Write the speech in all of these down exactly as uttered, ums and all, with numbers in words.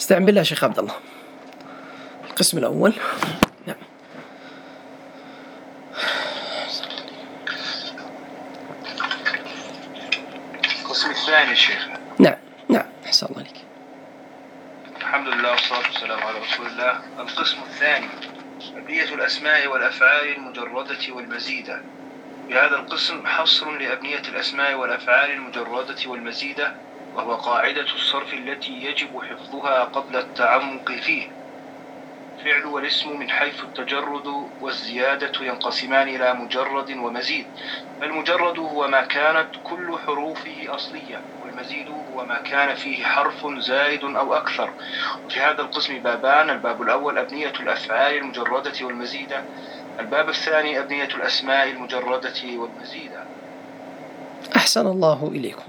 استعن بالله شيخ عبد الله. القسم الأول. نعم. القسم الثاني شيخ. نعم نعم أحسن الله عليك. الحمد لله والصلاة والسلام على رسول الله. القسم الثاني أبنية الأسماء والأفعال المجردة والمزيدة. بهذا القسم حصر لأبنية الأسماء والأفعال المجردة والمزيدة، وهو قاعدة الصرف التي يجب حفظها قبل التعمق فيه. الفعل والاسم من حيث التجرد والزيادة ينقسمان إلى مجرد ومزيد. المجرد هو ما كانت كل حروفه أصلية، والمزيد هو ما كان فيه حرف زائد أو أكثر. وفي هذا القسم بابان: الباب الأول أبنية الأفعال المجردة والمزيدة، الباب الثاني أبنية الأسماء المجردة والمزيدة. أحسن الله إليكم.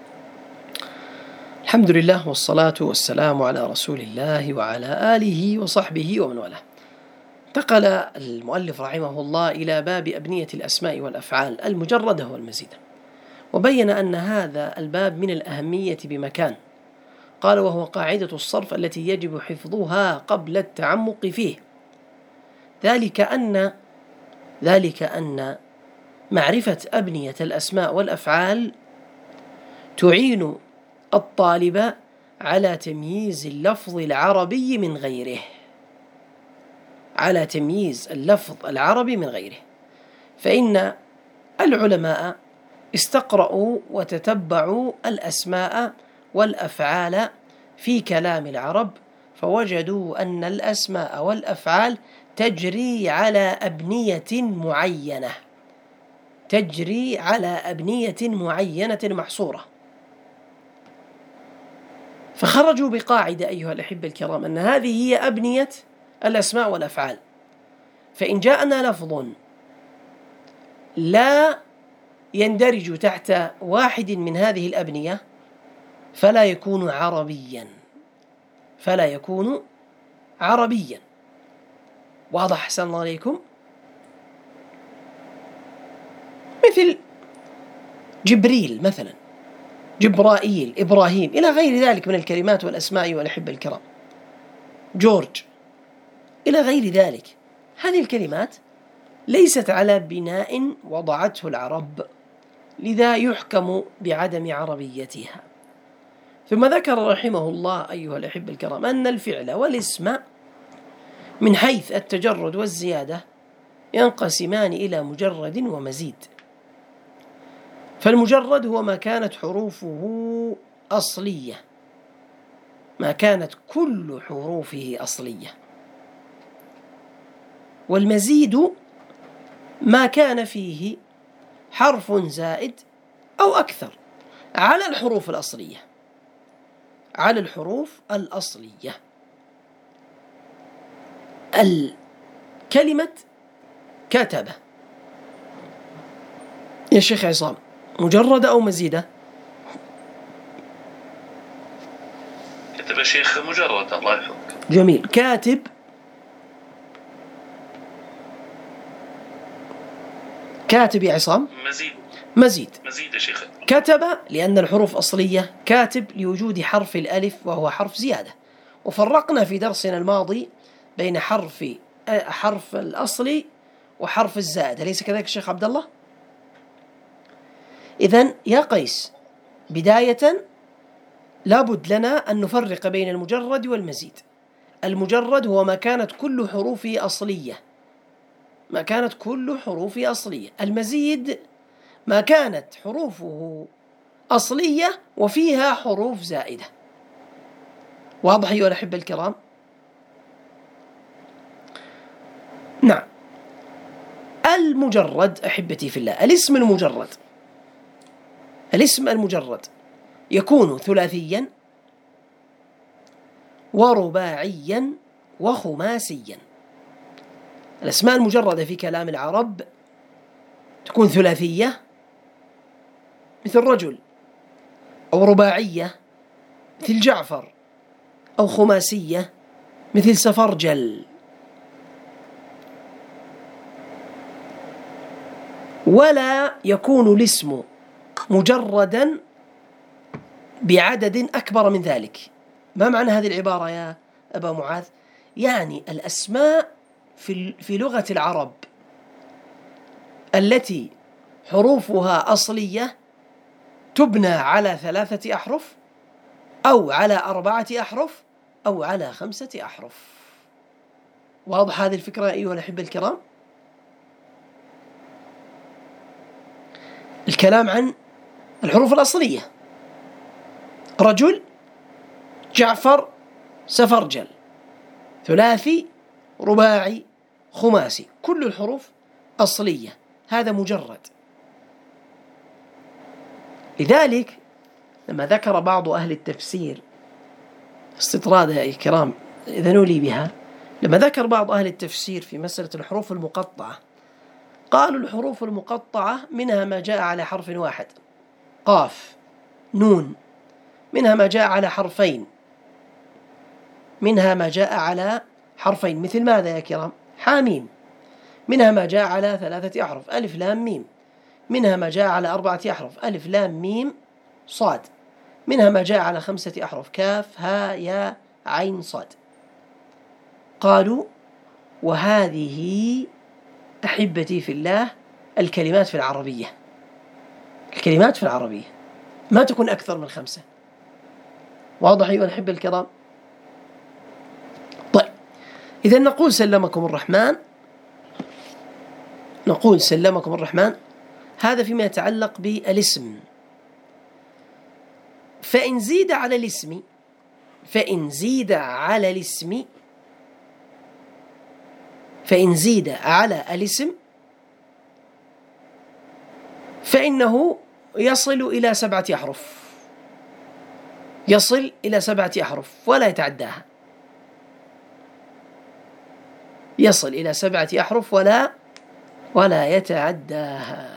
الحمد لله والصلاة والسلام على رسول الله وعلى آله وصحبه ومن والاه. انتقل المؤلف رحمه الله إلى باب أبنية الأسماء والأفعال المجردة والمزيدة، وبين أن هذا الباب من الأهمية بمكان. قال: وهو قاعدة الصرف التي يجب حفظها قبل التعمق فيه. ذلك أن ذلك أن معرفة أبنية الأسماء والأفعال تعين الطالب على تمييز اللفظ العربي من غيره على تمييز اللفظ العربي من غيره فإن العلماء استقرأوا وتتبعوا الأسماء والأفعال في كلام العرب، فوجدوا أن الأسماء والأفعال تجري على أبنية معينة تجري على أبنية معينة محصورة. فخرجوا بقاعدة أيها الأحبة الكرام أن هذه هي أبنية الأسماء والأفعال. فإن جاءنا لفظ لا يندرج تحت واحد من هذه الأبنية فلا يكون عربيا فلا يكون عربيا واضح؟ أحسن الله عليكم. مثل جبريل مثلا، جبرائيل، إبراهيم، إلى غير ذلك من الكلمات والأسماء والأحبة الكرام، جورج، إلى غير ذلك. هذه الكلمات ليست على بناء وضعته العرب، لذا يحكم بعدم عربيتها. ثم ذكر رحمه الله أيها الأحبة الكرام أن الفعل والاسم من حيث التجرد والزيادة ينقسمان إلى مجرد ومزيد. فالمجرد هو ما كانت حروفه أصلية، ما كانت كل حروفه أصلية. والمزيد ما كان فيه حرف زائد أو أكثر على الحروف الأصلية على الحروف الأصلية. الكلمة كتب يا شيخ عصام مجردة أو مزيدة؟ كتب شيخ مجرد، الله يحفظك. جميل. كاتب كاتب يا عصام مزيد مزيد مزيد يا شيخ. كتب لأن الحروف أصلية، كاتب لوجود حرف الألف وهو حرف زيادة. وفرقنا في درسنا الماضي بين حرف حرف الأصلي وحرف الزائد، أليس كذلك الشيخ عبد الله؟ إذن يا قيس، بداية لابد لنا أن نفرق بين المجرد والمزيد. المجرد هو ما كانت كل حروفه أصلية ما كانت كل حروفه أصلية. المزيد ما كانت حروفه أصلية وفيها حروف زائدة. واضح أيها الأحبة الكرام؟ نعم. المجرد أحبتي في الله، الاسم المجرد الاسم المجرد يكون ثلاثيا ورباعيا وخماسيا. الأسماء المجردة في كلام العرب تكون ثلاثية مثل رجل، أو رباعية مثل جعفر، أو خماسية مثل سفرجل. ولا يكون الاسم مجردا بعدد أكبر من ذلك، ما معنى هذه العبارة يا أبا معاذ؟ يعني الأسماء في في لغة العرب التي حروفها أصلية تبنى على ثلاثة أحرف أو على أربعة أحرف أو على خمسة أحرف. واضح هذه الفكرة أيها الأحبة الكرام؟ الكلام عن الحروف الأصلية: رجل، جعفر، سفرجل، ثلاثي، رباعي، خماسي، كل الحروف أصلية، هذا مجرد. لذلك لما ذكر بعض أهل التفسير استطراد يا الكرام إذنوا لي بها، لما ذكر بعض أهل التفسير في مسألة الحروف المقطعة قالوا الحروف المقطعة منها ما جاء على حرف واحد، قاف، نون، منها ما جاء على حرفين، منها ما جاء على حرفين مثل ماذا يا كرام؟ حاميم. منها ما جاء على ثلاثة أحرف، ألف لام ميم. منها ما جاء على أربعة أحرف، ألف لام ميم صاد. منها ما جاء على خمسة أحرف، كاف ها يا عين صاد. قالوا وهذه أحبتي في الله الكلمات في العربية، الكلمات في العربية ما تكون أكثر من خمسة. واضح أيها الأحبة الكرام؟ طيب، إذا نقول سلمكم الرحمن، نقول سلمكم الرحمن، هذا فيما يتعلق بالاسم. فإن زيد على الاسم فإن زيد على الاسم فإن زيد على الاسم فإنه يصل إلى سبعة أحرف، يصل إلى سبعة أحرف ولا يتعداها، يصل إلى سبعة أحرف ولا ولا يتعداها،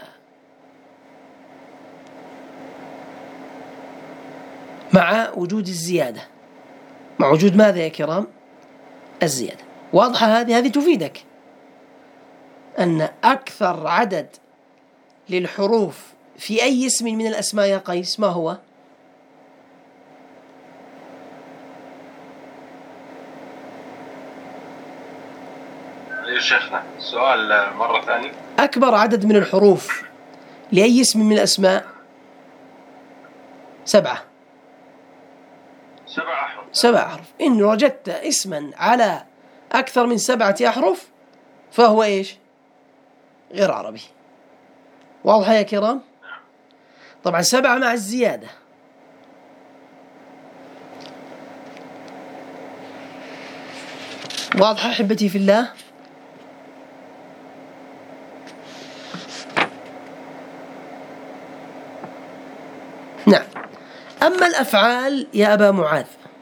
مع وجود الزيادة. مع وجود ماذا يا كرام؟ الزيادة. واضحة هذه؟ هذه تفيدك أن أكثر عدد للحروف في أي اسم من الأسماء يا قيس ما هو؟ يا شيخنا السؤال مرة ثانية. أكبر عدد من الحروف لأي اسم من الأسماء؟ سبعة. سبع أحرف. سبع أحرف. إن وجدت اسما على أكثر من سبعة أحرف فهو إيش؟ غير عربي. واضح يا كرام؟ طبعا سبعة مع الزيادة. واضحة أحبتي في الله؟ نعم. أما الأفعال يا أبا معاذ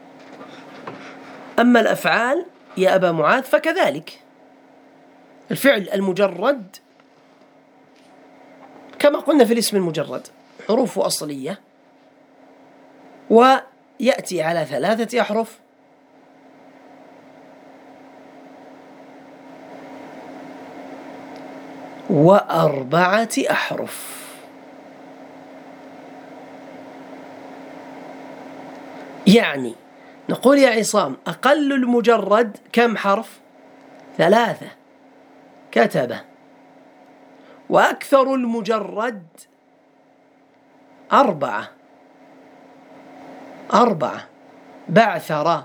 أما الأفعال يا أبا معاذ فكذلك الفعل المجرد كما قلنا في الاسم المجرد حروفه أصلية ويأتي على ثلاثة أحرف وأربعة أحرف. يعني نقول يا عصام أقل المجرد كم حرف؟ ثلاثة، كتب. وأكثر المجرد أربعة أربعة بعثر.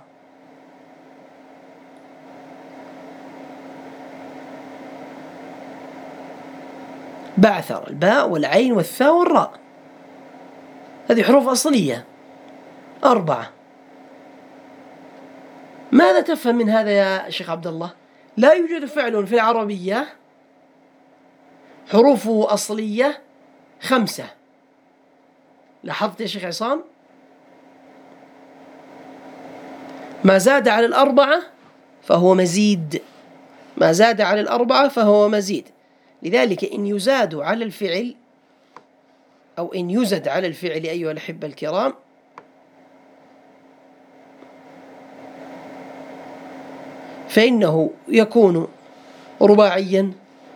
بعثر، الباء والعين والثاء والراء، هذه حروف أصلية أربعة. ماذا تفهم من هذا يا شيخ عبد الله؟ لا يوجد فعل في العربية حروفه أصلية خمسة. لاحظت يا شيخ عصام؟ ما زاد على الأربعة فهو مزيد، ما زاد على الأربعة فهو مزيد. لذلك إن يزاد على الفعل أو إن يزد على الفعل أيها الأحبة الكرام فإنه يكون رباعيا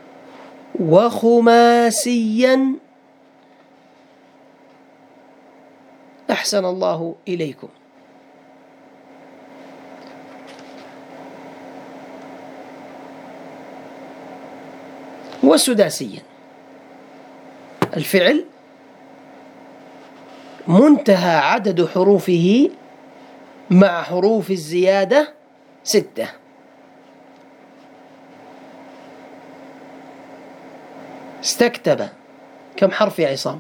وخماسيا. أحسن الله إليكم. وسداسيا. الفعل منتهى عدد حروفه مع حروف الزيادة ستة. استكتب كم حرف يا عصام؟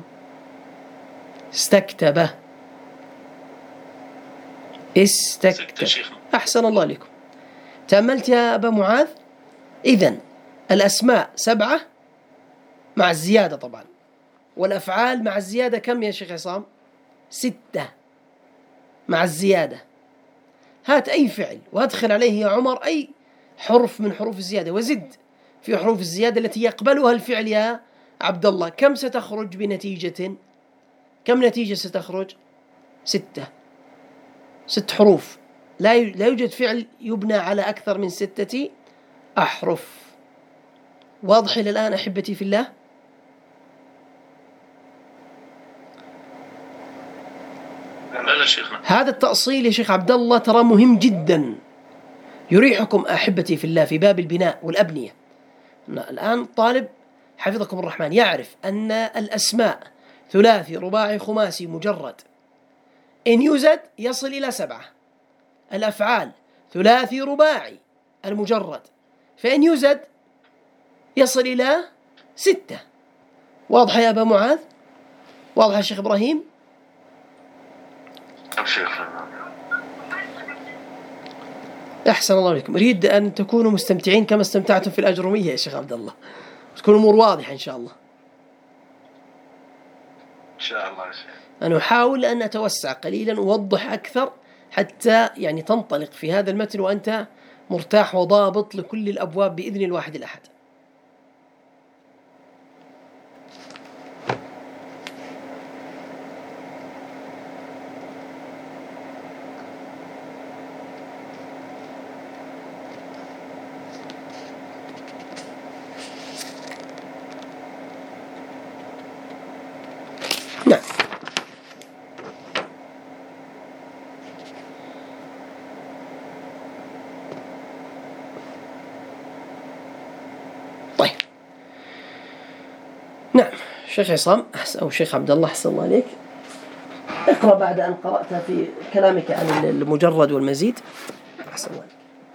استكتب استكتب. أحسن الله عليكم. تأملت يا أبا معاذ؟ إذن الأسماء سبعة مع الزيادة طبعا، والأفعال مع الزيادة كم يا شيخ عصام؟ ستة مع الزيادة. هات أي فعل وأدخل عليه يا عمر أي حرف من حروف الزيادة وزد في حروف الزيادة التي يقبلها الفعل يا عبد الله، كم ستخرج بنتيجة؟ كم نتيجة ستخرج؟ ستة. ست حروف. لا لا يوجد فعل يبنى على أكثر من ستة أحرف. واضح إلى الآن أحبتي في الله؟ هذا التأصيل يا شيخ عبد الله ترى مهم جدا، يريحكم أحبتي في الله في باب البناء والأبنية. الآن طالب حفظكم الرحمن يعرف أن الأسماء ثلاثي رباعي خماسي مجرد إن يوزد يصل إلى سبعة. الأفعال ثلاثي رباعي المجرد فإن يوزد يصل إلى ستة. واضح يا أبا معاذ؟ واضح يا شيخ إبراهيم؟ أحسن الله عليكم. أريد أن تكونوا مستمتعين كما استمتعتم في الأجرومية يا شيخ عبد الله، تكون الأمور واضحة إن شاء الله. إن شاء الله. أنا أحاول أن أتوسع قليلا وأوضح أكثر حتى يعني تنطلق في هذا المتن وأنت مرتاح وضابط لكل الأبواب بإذن الواحد الأحد. نعم. طيب. نعم شيخ عصام أو شيخ عبد الله أحسن الله عليك، اقرأ بعد أن قرأت في كلامك عن المجرد والمزيد. أحسن الله عليك.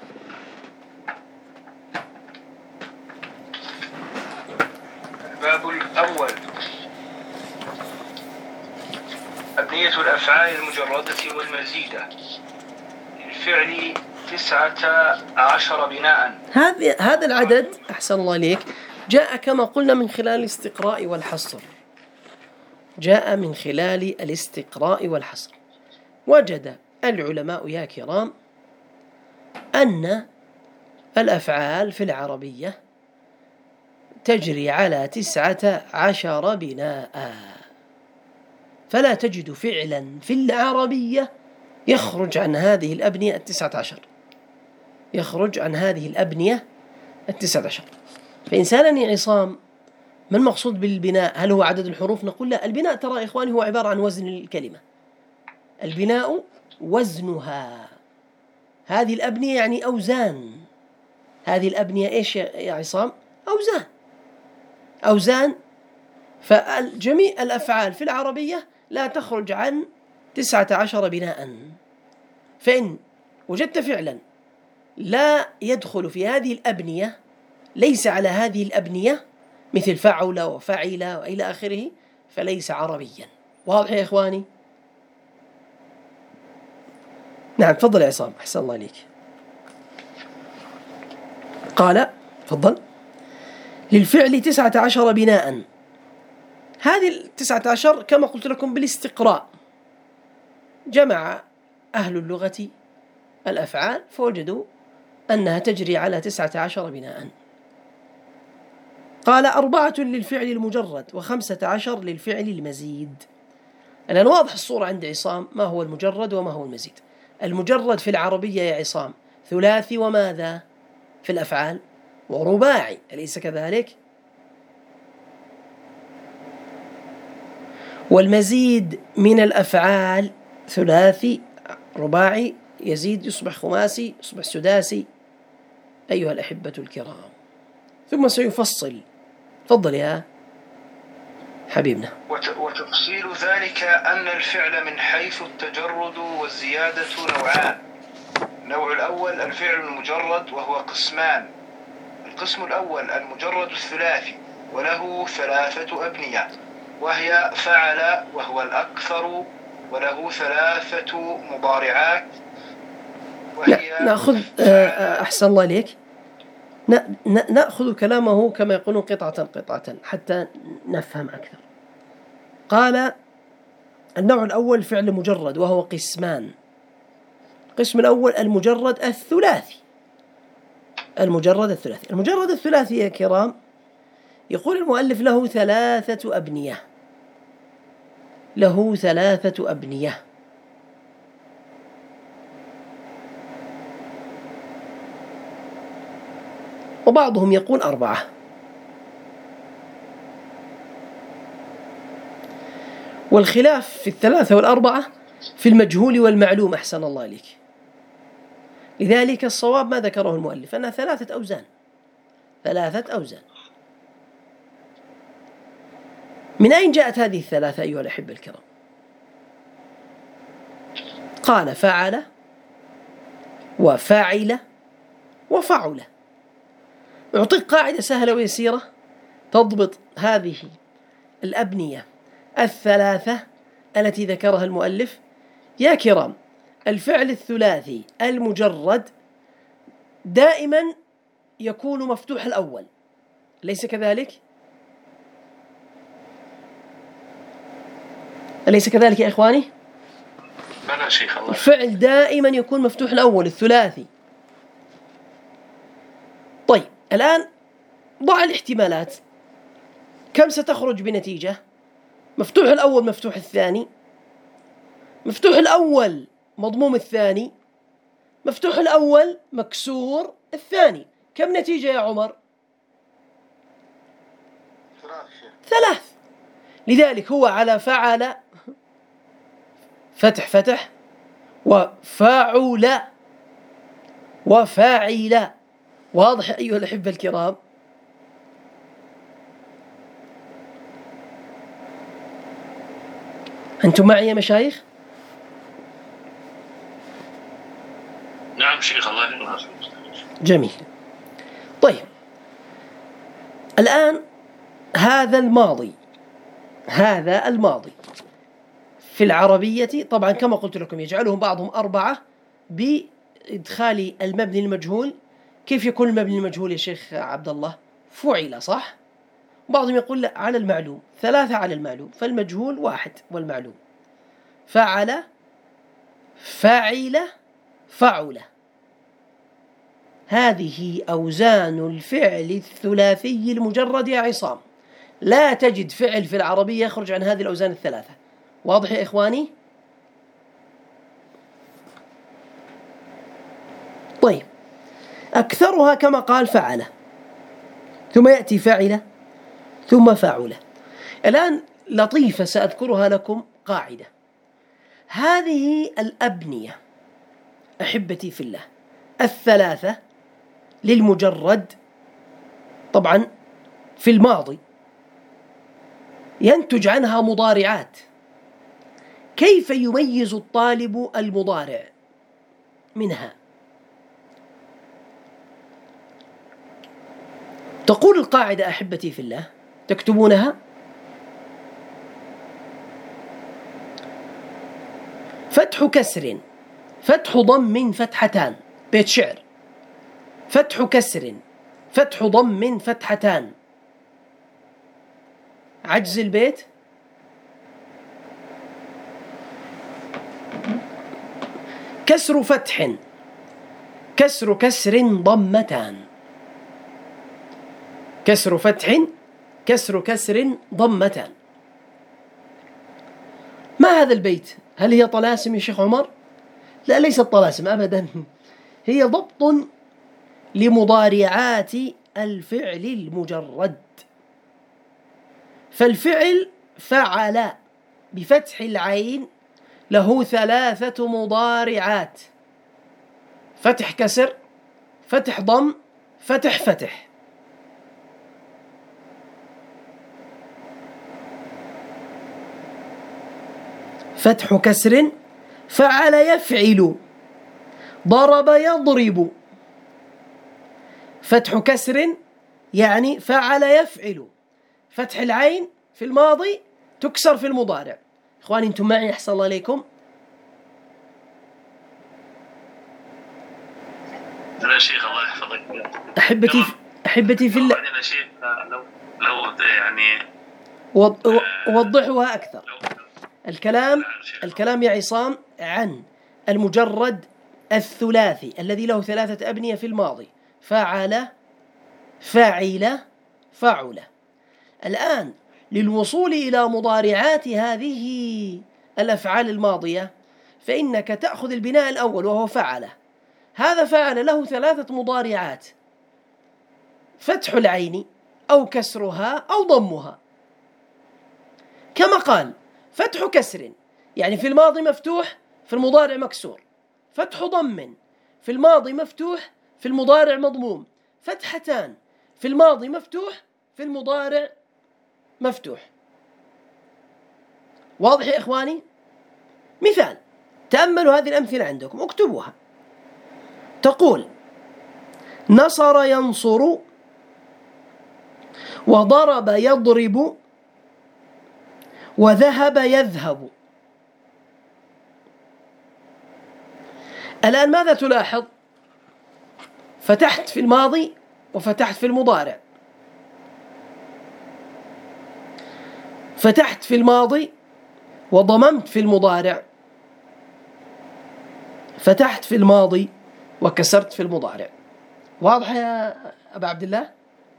الباب الأول أبنية الأفعال المجردة والمزيدة. للفعل تسعة عشر بناء. هذا هذا العدد أحسن الله عليك جاء كما قلنا من خلال الاستقراء والحصر. جاء من خلال الاستقراء والحصر. وجد العلماء يا كرام أن الأفعال في العربية تجري على تسعة عشر بناء، فلا تجد فعلا في العربية يخرج عن هذه الأبنية التسعة عشر، يخرج عن هذه الأبنية التسعة عشر. فإنسانا يا عصام ما المقصود بالبناء؟ هل هو عدد الحروف؟ نقول لا، البناء ترى إخواني هو عبارة عن وزن الكلمة. البناء وزنها. هذه الأبنية يعني أوزان. هذه الأبنية إيش يا عصام؟ أوزان. أوزان. فالجميع الأفعال في العربية لا تخرج عن تسعة عشر بناء. فإن وجدت فعلا لا يدخل في هذه الأبنية، ليس على هذه الأبنية مثل فعل وفعل وإلى آخره، فليس عربيا. واضح يا إخواني؟ نعم تفضل يا عصام أحسن الله عليك. قال تفضل للفعل تسعة عشر بناء. هذه التسعة عشر كما قلت لكم بالاستقراء جمع أهل اللغة الأفعال فوجدوا أنها تجري على تسعة عشر بناء. قال أربعة للفعل المجرد وخمسة عشر للفعل المزيد. الآن واضح الصورة عند عصام ما هو المجرد وما هو المزيد. المجرد في العربية يا عصام ثلاثي وماذا في الأفعال؟ ورباعي، أليس كذلك؟ والمزيد من الأفعال ثلاثي رباعي يزيد يصبح خماسي يصبح سداسي. أيها الأحبة الكرام، ثم سيفصل تفضل يا حبيبنا. وتفصيل ذلك أن الفعل من حيث التجرد والزيادة نوعان. النوع الأول الفعل المجرد وهو قسمان. القسم الأول المجرد الثلاثي وله ثلاثة أبنية، وهي فعل وهو الأكثر وله ثلاثة مضارعات، وهي نأخذ أحسن الله إليك، نأخذ كلامه كما يقولون قطعة قطعة حتى نفهم أكثر. قال النوع الأول فعل مجرد وهو قسمان. القسم الأول المجرد الثلاثي. المجرد الثلاثي المجرد الثلاثي يا كرام يقول المؤلف له ثلاثة أبنية، له ثلاثة أبنية. وبعضهم يقول أربعة. والخلاف في الثلاثة والأربعة في المجهول والمعلوم. أحسن الله إليك. لذلك الصواب ما ذكره المؤلف أنها ثلاثة أوزان، ثلاثة أوزان. من أين جاءت هذه الثلاثة أيها الأحبة الكرام؟ قال فعل وفاعل وفعل. أعطيك قاعدة سهلة ويسيرة تضبط هذه الأبنية الثلاثة التي ذكرها المؤلف. يا كرام، الفعل الثلاثي المجرد دائما يكون مفتوح الأول، أليس كذلك؟ أليس كذلك يا إخواني؟ بلى شيخ الله. الفعل دائما يكون مفتوح الأول الثلاثي. طيب الآن ضع الاحتمالات، كم ستخرج بنتيجة؟ مفتوح الأول مفتوح الثاني، مفتوح الأول مضموم الثاني، مفتوح الأول مكسور الثاني. كم نتيجة يا عمر؟ ثلاث. لذلك هو على فعل فتح فتح، وفاعل وفاعل. واضح أيها الأحبة الكرام؟ أنتم معي يا مشايخ؟ نعم شيخ الله يرحمه. جميل. طيب الآن هذا الماضي، هذا الماضي في العربية طبعا كما قلت لكم يجعلهم بعضهم أربعة بإدخال المبني المجهول. كيف يكون المبني المجهول يا شيخ عبد الله؟ فعل، صح؟ بعضهم يقول لا، على المعلوم. ثلاثة على المعلوم، فالمجهول واحد والمعلوم. فعل فاعل فعل. هذه أوزان الفعل الثلاثي المجرد يا عصام. لا تجد فعل في العربية يخرج عن هذه الأوزان الثلاثة. واضح يا إخواني؟ طيب أكثرها كما قال فعل، ثم يأتي فعل، ثم فاعل. الآن لطيفة سأذكرها لكم قاعدة. هذه الأبنية أحبتي في الله الثلاثة للمجرد طبعا في الماضي ينتج عنها مضارعات. كيف يميز الطالب المضارع منها؟ تقول القاعدة أحبتي في الله، تكتبونها: فتح كسر فتح ضم فتحتان. بيت شعر: فتح كسر فتح ضم فتحتان. عجز البيت: كسر فتح كسر كسر ضمتان. كسر فتح كسر كسر ضمتان. ما هذا البيت؟ هل هي طلاسم يا شيخ عمر؟ لا، ليست طلاسم أبدا، هي ضبط لمضارعات الفعل المجرد. فالفعل فعل بفتح العين له ثلاثة مضارعات: فتح كسر، فتح ضم، فتح فتح. فتح كسر. فعل يفعل. ضرب يضرب. فتح كسر يعني فعل يفعل. فتح العين في الماضي تكسر في المضارع. إخواني أنتم معي أحسن الله عليكم؟ يا شيخ الله يحفظك. أحبتي أحبتي في الله. يا شيخ لو لو يعني وضحوها أكثر. الكلام الكلام يا عصام عن المجرد الثلاثي الذي له ثلاثة أبنية في الماضي: فعل، فعل، فعل. الآن للوصول إلى مضارعات هذه الأفعال الماضية فإنك تأخذ البناء الأول وهو فعل. هذا فعل له ثلاثة مضارعات: فتح العين أو كسرها أو ضمها. كما قال فتح كسر يعني في الماضي مفتوح في المضارع مكسور. فتح ضم في الماضي مفتوح في المضارع مضموم. فتحتان في الماضي مفتوح في المضارع مفتوح. واضح يا إخواني؟ مثال، تأملوا هذه الأمثلة عندكم، اكتبوها. تقول: نصر ينصر، وضرب يضرب، وذهب يذهب. الآن ماذا تلاحظ؟ فتحت في الماضي وفتحت في المضارع. فتحت في الماضي وضممت في المضارع. فتحت في الماضي وكسرت في المضارع. واضح يا أبا عبد الله؟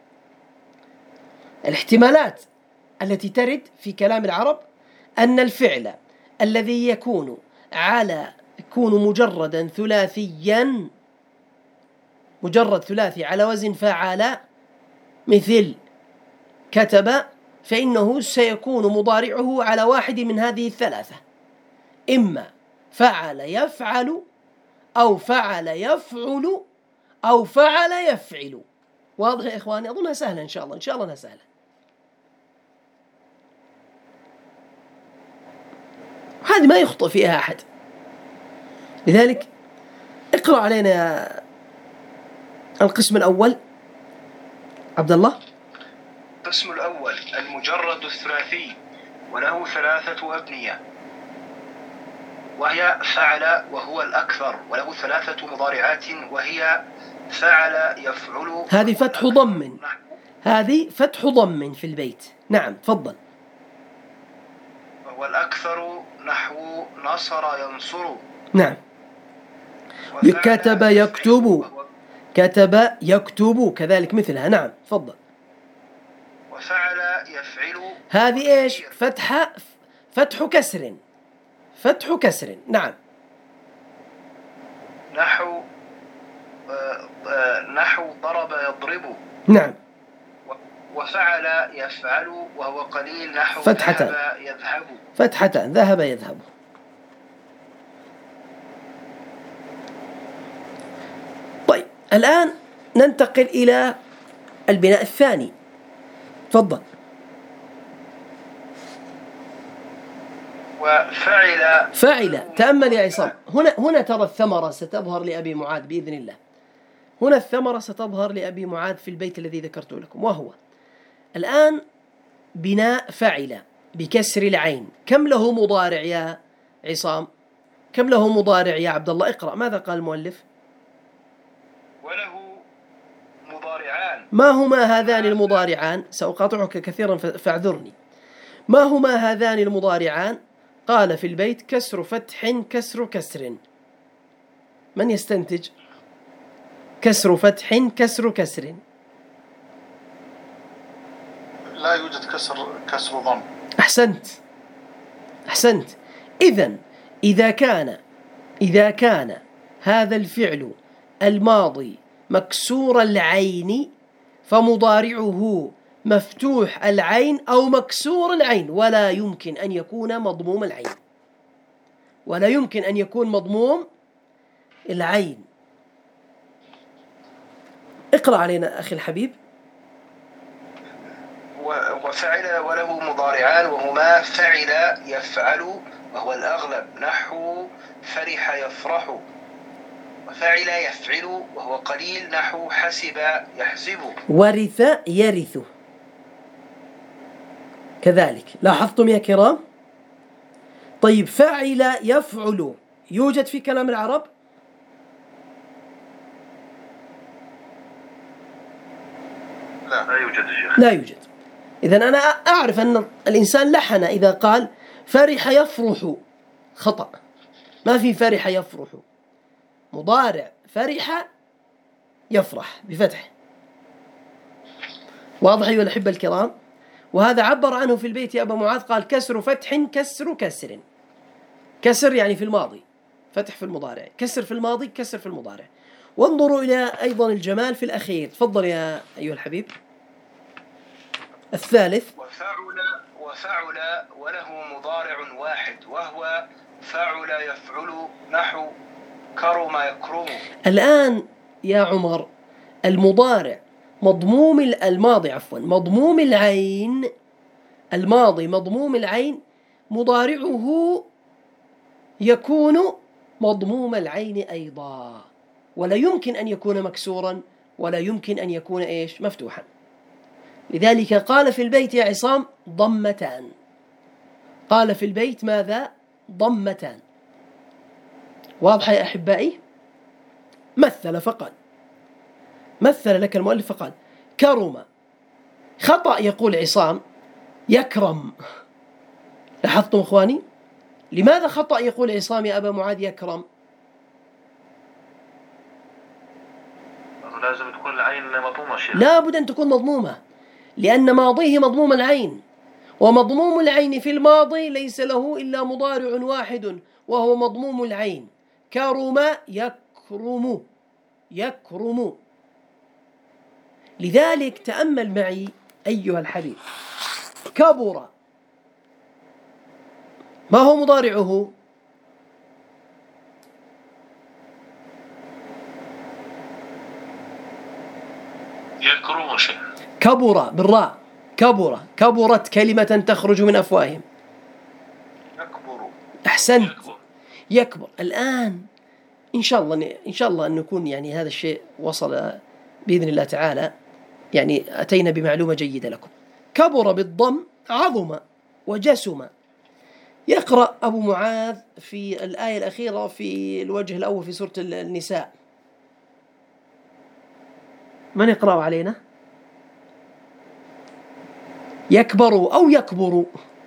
الاحتمالات التي ترد في كلام العرب أن الفعل الذي يكون على يكون مجردا ثلاثيا، مجرد ثلاثي على وزن فعل، مثل كتب، فإنه سيكون مضارعه على واحد من هذه الثلاثة: إما فعل يفعل، أو فعل يفعل، أو فعل يفعل. واضح يا إخواني؟ أظنها سهلة إن شاء الله، إن شاء الله أنها سهلة. هذه ما يخطئ فيها أحد. لذلك اقرأ علينا القسم الأول عبد الله. القسم الأول المجرد الثلاثي وله ثلاثة أبنية، وهي فعل وهو الأكثر، وله ثلاثة مضارعات وهي فعل يفعل. هذه فتح ضم، هذه فتح ضم في البيت. نعم تفضل. وهو الأكثر نحو نصر ينصر. نعم. كتب يكتب، كتب يكتب كذلك مثلها. نعم تفضل. وفعل يفعل، هذه إيش؟ فتح فتح كسر، فتح كسر. نعم. نحو نحو ضرب يضرب. نعم. وفعل يفعل وهو قليل نحو فتحتان. ذهب يذهب. فتحتان، ذهب يذهب. طيب الآن ننتقل إلى البناء الثاني. تفضل. وفعل فعل. تأمل يا عصام، هنا هنا ترى الثمرة ستظهر لأبي معاذ بإذن الله. هنا الثمرة ستظهر لأبي معاذ في البيت الذي ذكرت لكم، وهو الآن بناء فعل بكسر العين. كم له مضارع يا عصام؟ كم له مضارع يا عبد الله؟ اقرأ ماذا قال المؤلف. وله مضارعان. ما هما هذان المضارعان؟ سأقاطعك كثيرا فاعذرني. ما هما هذان المضارعان؟ قال في البيت: كسر فتح كسر كسر. من يستنتج؟ كسر فتح كسر كسر. لا يوجد كسر كسر ضم. أحسنت أحسنت. إذن إذا كان إذا كان هذا الفعل الماضي مكسور العين فمضارعه مفتوح العين أو مكسور العين، ولا يمكن أن يكون مضموم العين، ولا يمكن أن يكون مضموم العين. اقرأ علينا أخي الحبيب. وفعل وله مضارعان وهما فعل يفعل وهو الأغلب، نحو فرح يفرح. وفعل يفعل وهو قليل، نحو حسب يحسب. ورث يرث كذلك. لاحظتم يا كرام؟ طيب فعل يفعل يوجد في كلام العرب؟ لا لا يوجد شيخ. لا يوجد. إذن أنا أعرف أن الإنسان لحن إذا قال فرح يفرح، خطأ. ما في فرح يفرح، مضارع فرح يفرح بفتح. واضح أيها الأحبة الكرام؟ وهذا عبر عنه في البيت يا أبا معاذ، قال كسر فتح كسر كسر. كسر يعني في الماضي، فتح في المضارع، كسر في الماضي، كسر في المضارع. وانظروا إلى أيضا الجمال في الأخير. تفضل يا أيها الحبيب. الثالث وفعل وفعل وله مضارع واحد وهو فعل يفعل، نحو كرم يكرم. الآن يا عمر المضارع مضموم الماضي عفوا مضموم العين، الماضي مضموم العين، مضارعه يكون مضموم العين أيضا، ولا يمكن أن يكون مكسورا ولا يمكن أن يكون إيش مفتوحا. لذلك قال في البيت يا عصام ضمتان. قال في البيت ماذا؟ ضمتان. واضح يا أحبائي؟ مثل فقال، مثل لك المؤلف فقال كرم. خطأ يقول عصام يكرم. لاحظتم إخواني؟ لماذا خطأ يقول عصام يا أبا معاذ يكرم؟ لازم تكون العين مضمومة شيخ. لا بد أن تكون مضمومة، لأن ماضيه مضموم العين، ومضموم العين في الماضي ليس له إلا مضارع واحد وهو مضموم العين. كرم يكرم يكرم. لذلك تأمل معي أيها الحبيب، كبر ما هو مضارعه؟ يكرم شيخ. كبر بالراء، كبر، كبرت كلمة تخرج من أفواههم. يكبر. أحسنت. يكبر. يكبر. الآن إن شاء الله إن شاء الله أن نكون يعني هذا الشيء وصل بإذن الله تعالى، يعني أتينا بمعلومة جيدة لكم. كبر بالضم عظم وجسم. يقرأ أبو معاذ في الآية الأخيرة في الوجه الأول في سورة النساء. من يقرأ علينا؟ يكبر أو يكبر؟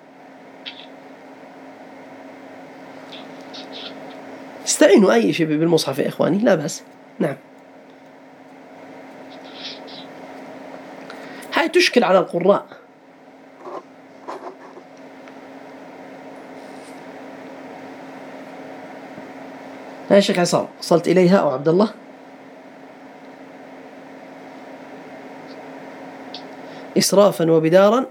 استعينوا أي شيء بالمصحف يا إخواني، لا بأس. نعم. هاي تشكل على القراء. يا شيخ عصام وصلت إليها أو عبد الله؟ إسرافا وبدارا.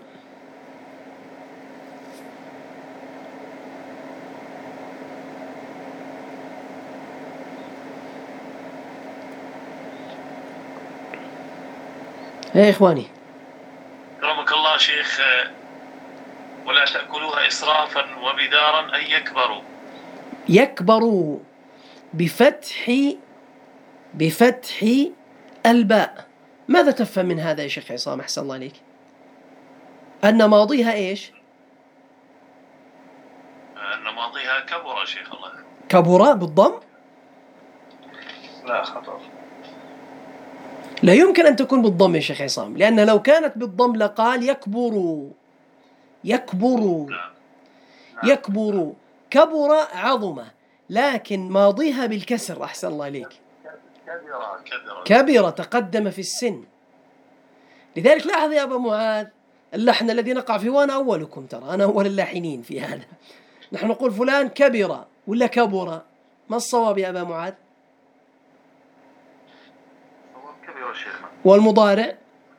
يا إخواني كرمك الله شيخ. ولا تأكلوها إسرافا وبدارا أي يكبروا. يكبروا بفتح بفتح الباء. ماذا تفهم من هذا يا شيخ عصام؟ أحسن الله عليك. أن ماضيها إيش؟ أن ماضيها كبر شيخ الله. كبر بالضم؟ لا خطأ. لا يمكن أن تكون بالضم يا شيخ عصام، لأن لو كانت بالضم لقال يكبر يكبر يكبر. كبر عظمة، لكن ماضيها بالكسر. أحسن الله عليك. كبر. كبر تقدم في السن. لذلك لاحظ يا أبا معاذ اللحن الذي نقع فيه، وأنا أولكم ترى، أنا أول اللاحنين في هذا. نحن نقول فلان كبر ولا كبر، ما الصواب يا أبا معاذ؟ كبر شيخنا. والمضارع؟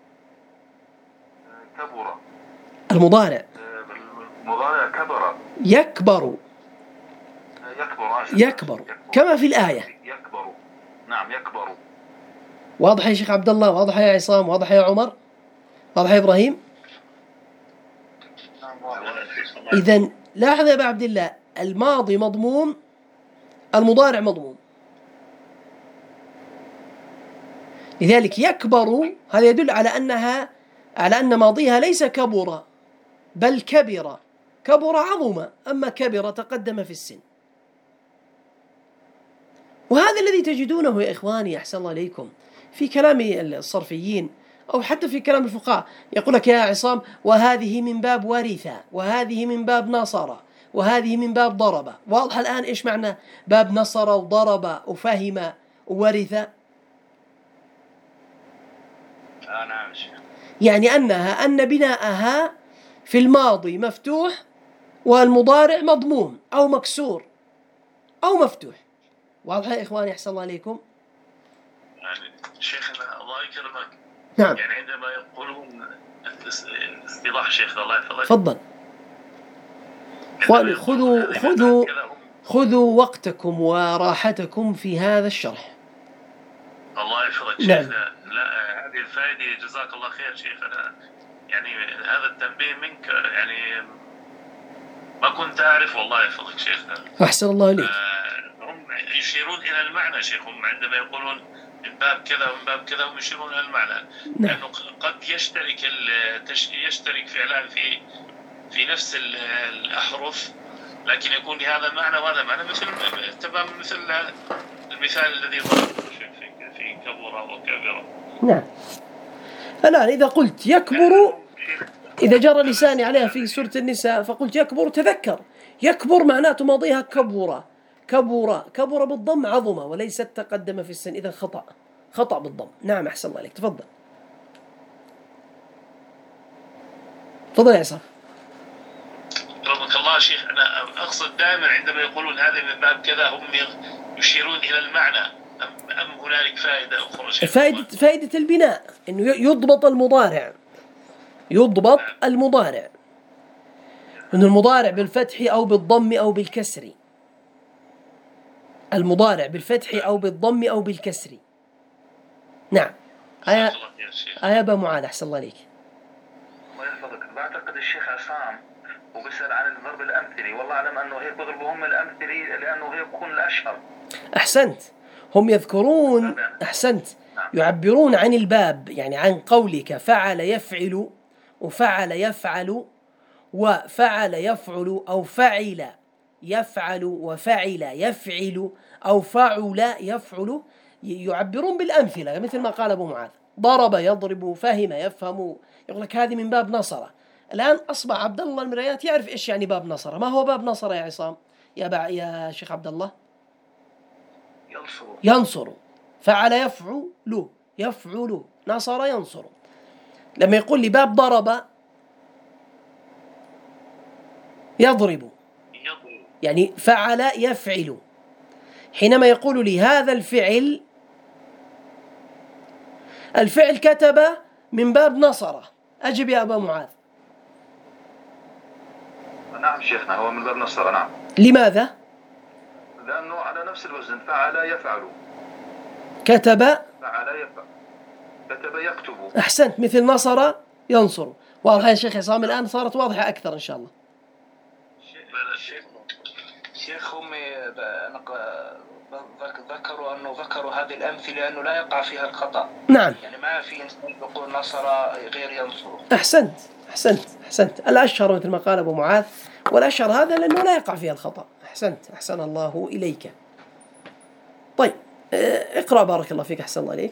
كبر. المضارع المضارع كبر. يكبر. يكبر. يكبر كما في الآية. يكبر. نعم يكبر. واضح يا شيخ عبد الله؟ واضح يا عصام؟ واضح يا عمر؟ واضح يا إبراهيم؟ إذن لاحظ يا أبا عبد الله، الماضي مضموم، المضارع مضموم. لذلك يكبر هذا يدل على أنها على أن ماضيها ليس كبر بل كبر. كبر عظم، أما كبر تقدم في السن. وهذا الذي تجدونه يا إخواني أحسن الله عليكم في كلام الصرفيين أو حتى في كلام الفقهاء. يقول لك يا عصام وهذه من باب ورثة، وهذه من باب نصر، وهذه من باب ضرب. واضح الآن إيش معنى باب نصر وضرب وفهم وورث؟ آه نعم. يعني أنها أن بناءها في الماضي مفتوح والمضارع مضموم أو مكسور أو مفتوح. واضح يا إخواني أحسن الله عليكم؟ يعني شيخنا الله يكرمك. نعم. يعني عندما يقولون اصطلاح شيخ الله يحفظك. تفضل. إخواني خذوا خذوا خذوا وقتكم وراحتكم في هذا الشرح. الله يحفظك نعم. شيخنا. لا هذه الفائدة جزاك الله خير شيخنا. يعني هذا التنبيه منك يعني ما كنت أعرف. والله يحفظك شيخنا. أحسن الله إليك. آه هم يشيرون إلى المعنى شيخ. هم عندما يقولون من باب كذا ومن باب كذا هم يشيرون إلى المعنى. نعم. لأنه قد يشترك يشترك فعلا في في نفس الأحرف، لكن يكون لهذا معنى وهذا معنى، مثل تمام مثل المثال الذي ضربته في في كبر وكبر. نعم. الآن إذا قلت يكبر، إذا جرى لساني عليها في سورة النساء فقلت يكبر، تذكر يكبر معناته ماضيها كبر. كبر كبر بالضم عظم وليست تقدم في السن. إذا خطأ خطأ بالضم. نعم أحسن الله عليك. تفضل تفضل يا عصام. رحمك الله شيخ. أنا أقصد دائما عندما يقولون هذا من باب كذا هم يشيرون إلى المعنى أم, أم هنالك فائدة أخرى شيخ؟ فائدة فائدة البناء إنه يضبط المضارع، يضبط المضارع إنه المضارع بالفتح أو بالضم أو بالكسر. المضارع بالفتح أو بالضم أو بالكسر. نعم. آية آية أبا معاذ أحسن الله عليك. الله يحفظك. بعتقد الشيخ عصام وبسأل عن الضرب الأمثلي، والله أعلم أنه هيك بضربهم الأمثلي لأنه هيك يكون الأشهر. أحسنت. هم يذكرون أحسنت يعبرون عن الباب، يعني عن قولك فعل يفعل وفعل يفعل وفعل يفعل أو فعل يفعل وفعل يفعل أو فعل يفعل. يعبرون بالأمثلة مثل ما قال أبو معاذ ضرب يضرب فهم يفهم. يقول لك هذه من باب نصر. الآن أصبح عبد الله المريات يعرف إيش يعني باب نصر. ما هو باب نصر يا عصام يا بع... يا شيخ عبد الله؟ ينصر. ينصر. فعل يفعل يفعل نصر ينصر. لما يقول لي باب ضرب يضرب يعني فعل يفعل. حينما يقول لي هذا الفعل الفعل كتب من باب نصر، أجب يا أبا معاذ. نعم شيخنا هو من باب نصر. نعم. لماذا؟ لأنه على نفس الوزن فعل يفعل. كتب فعل يفعل كتب يكتب. أحسنت. مثل نصر ينصر. واضح يا شيخ عصام الآن صارت واضحة أكثر إن شاء الله. شيخ هم ذكروا أنه ذكروا هذه الأمثلة لأنه لا يقع فيها الخطأ. نعم. يعني ما في إنسان يقول نصر غير ينصر. أحسنت أحسنت أحسنت. الأشهر مثل ما قال أبو معاذ، والأشهر هذا لأنه لا يقع فيها الخطأ. أحسنت أحسن الله إليك. طيب اقرأ بارك الله فيك أحسن الله إليك.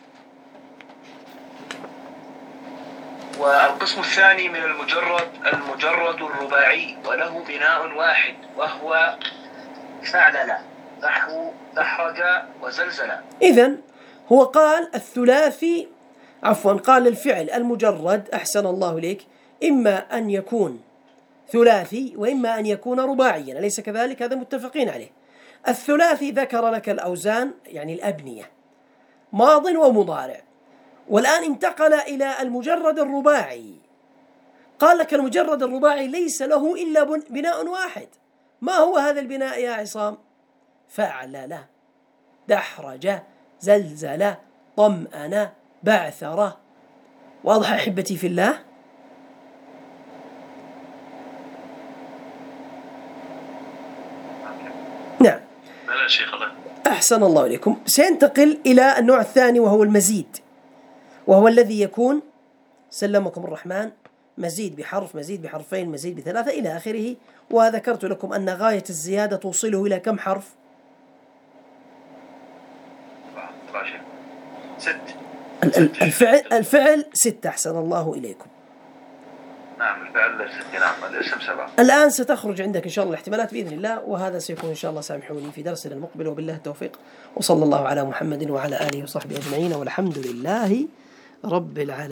والقسم الثاني من المجرد المجرد الرباعي وله بناء واحد وهو فعلل نحو دحرج وزلزل. إذن هو قال الثلاثي عفوا قال الفعل المجرد أحسن الله إليك إما أن يكون ثلاثي وإما أن يكون رباعيا، أليس كذلك؟ هذا متفقين عليه. الثلاثي ذكر لك الأوزان يعني الأبنية ماض ومضارع، والآن انتقل إلى المجرد الرباعي. قال لك المجرد الرباعي ليس له إلا بناء واحد. ما هو هذا البناء يا عصام؟ فعلل دحرج زلزل طمأن بعثر. واضح أحبتي في الله؟ لا شيخ الله. أحسن الله إليكم. سينتقل إلى النوع الثاني وهو المزيد، وهو الذي يكون سلمكم الرحمن مزيد بحرف، مزيد بحرفين، مزيد بثلاثة إلى آخره. وذكرت لكم أن غاية الزيادة توصله إلى كم حرف؟ ست. الفعل الفعل ستة. أحسن الله إليكم. نعم الفعل ست. نعم الاسم سبعة. الآن ستخرج عندك إن شاء الله الاحتمالات بإذن الله، وهذا سيكون إن شاء الله سامحوني في درسنا المقبل، وبالله التوفيق، وصلى الله على محمد وعلى آله وصحبه أجمعين، والحمد لله رب العالمين.